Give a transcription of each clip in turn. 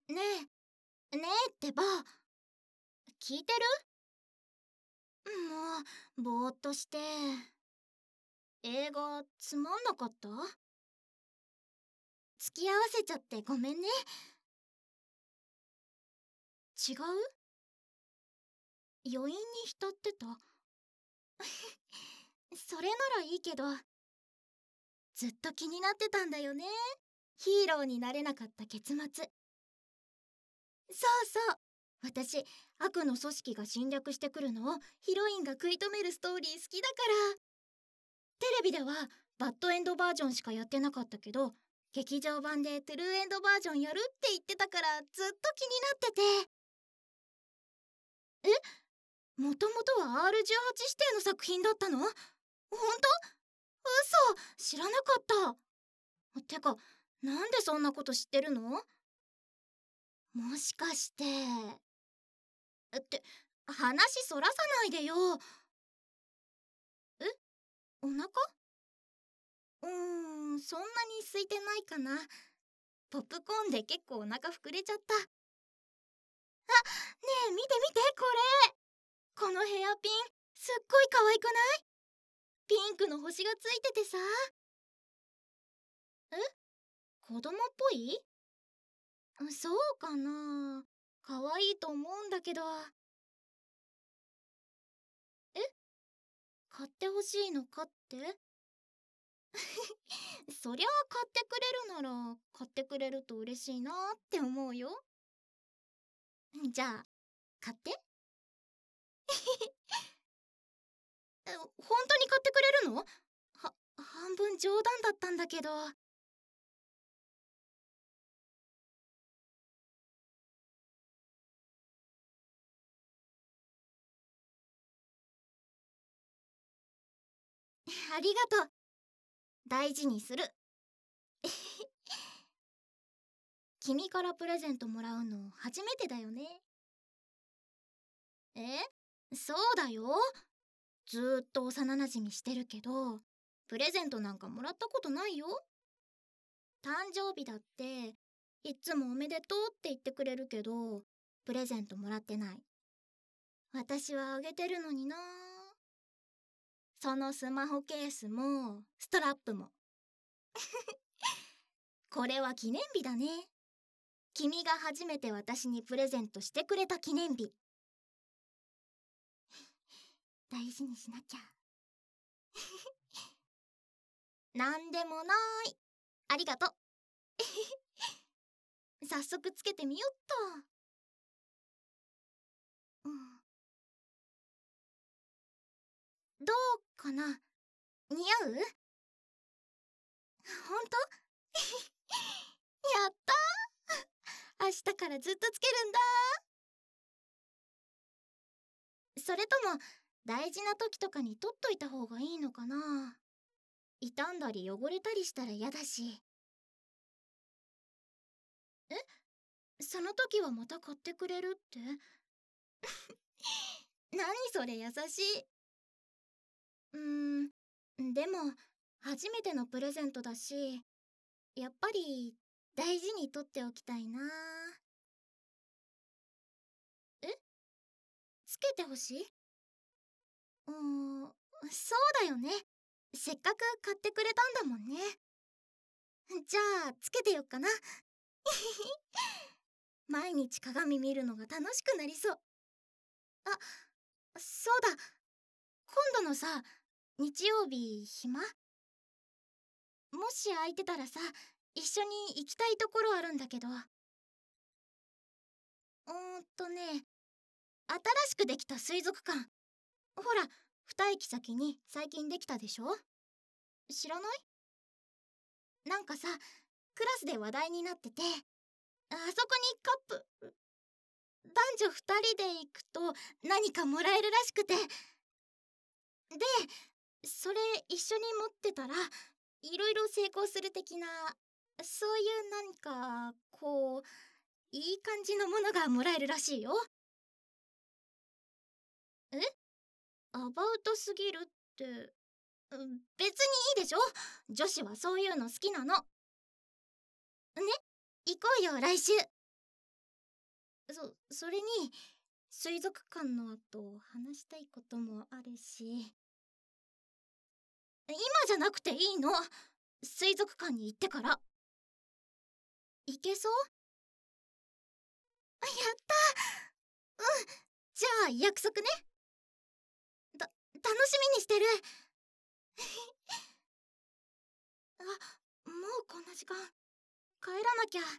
ねねえってば、聞いてる？もう、ぼーっとして。映画、つまんなかった？付き合わせちゃってごめんね。違う？余韻に浸ってた？それならいいけど、ずっと気になってたんだよね。ヒーローになれなかった結末。そうそう。私、悪の組織が侵略してくるのをヒロインが食い止めるストーリー好きだから。テレビではバッドエンドバージョンしかやってなかったけど、劇場版でトゥルーエンドバージョンやるって言ってたからずっと気になってて。もともとは R18 指定の作品だったの？ほんと？嘘！知らなかった。てか、なんでそんなこと知ってるの？もしかして。って話そらさないでよ。え、お腹？そんなに空いてないかな。ポップコーンで結構お腹膨れちゃった。ねえ、見て見て、これ。このヘアピン、すっごい可愛くない？ピンクの星がついててさ。え、子供っぽい？そうかな。可愛いと思うんだけど。え、買ってほしいのかって？そりゃあ買ってくれるなら買ってくれると嬉しいなって思うよ。じゃあ買って。本当に買ってくれるの？半分冗談だったんだけど。ありがとう。大事にする。君からプレゼントもらうの初めてだよね。そうだよ。ずーっと幼なじみしてるけど、プレゼントなんかもらったことないよ。誕生日だって、いっつもおめでとうって言ってくれるけど、プレゼントもらってない。私はあげてるのにな。そのスマホケースも、ストラップも。これは記念日だね。君が初めて私にプレゼントしてくれた記念日。大事にしなきゃ。なんでもない。ありがとう。早速つけてみよっと。うん、どうかな？似合う？ほんと？やったー。明日からずっとつけるんだ。それとも大事な時とかに取っといた方がいいのかな？傷んだり汚れたりしたら嫌だし。その時はまた買ってくれるって？何それ優しい。でも初めてのプレゼントだし、やっぱり大事に取っておきたいな。え、つけてほしい？そうだよね。せっかく買ってくれたんだもんね。じゃあつけてよっかな。毎日鏡見るのが楽しくなりそう。あ、そうだ。今度のさ、日曜日暇？もし空いてたらさ、一緒に行きたいところあるんだけど。新しくできた水族館。ほら、二駅先に最近できたでしょ？知らない？なんかさ、クラスで話題になってて、あそこにカップ、男女二人で行くと何かもらえるらしくて。で、それ一緒に持ってたら、いろいろ成功する的な、そういう何か、こう、いい感じのものがもらえるらしいよ。え？アバウトすぎるって、別にいいでしょ？女子はそういうの好きなの。ね？行こうよ、来週。 それに水族館の後話したいこともあるし。今じゃなくていいの。水族館に行ってから。行けそう？やった。うん。じゃあ約束ね。楽しみにしてる。あ、もうこんな時間。帰らなきゃ。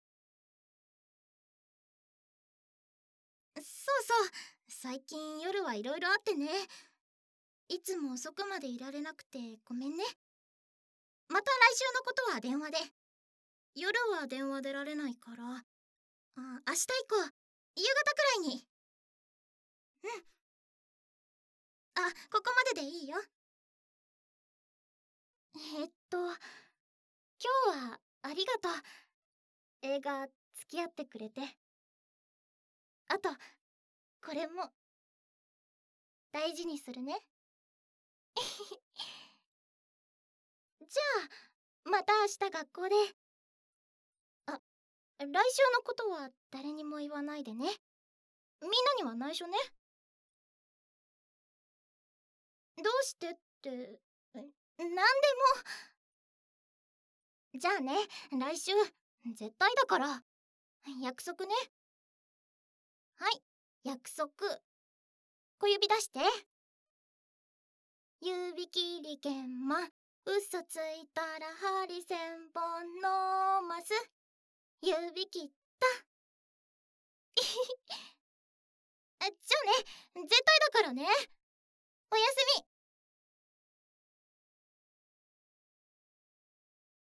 そうそう。最近夜はいろいろあってね。いつも遅くまでいられなくてごめんね。また来週のことは電話で。夜は電話出られないから、明日以降、夕方くらいに。うん。ここまででいいよ。今日はありがとう。映画付き合ってくれて。あと、これも大事にするね。じゃあ、また明日学校で。来週のことは誰にも言わないでね。みんなには内緒ね。どうしてって、なんでも。じゃあね、来週、絶対だから。約束ね。はい、約束。小指出して。指切り剣ま、嘘ついたら針千本のます。指切った。じゃあね、絶対だからね。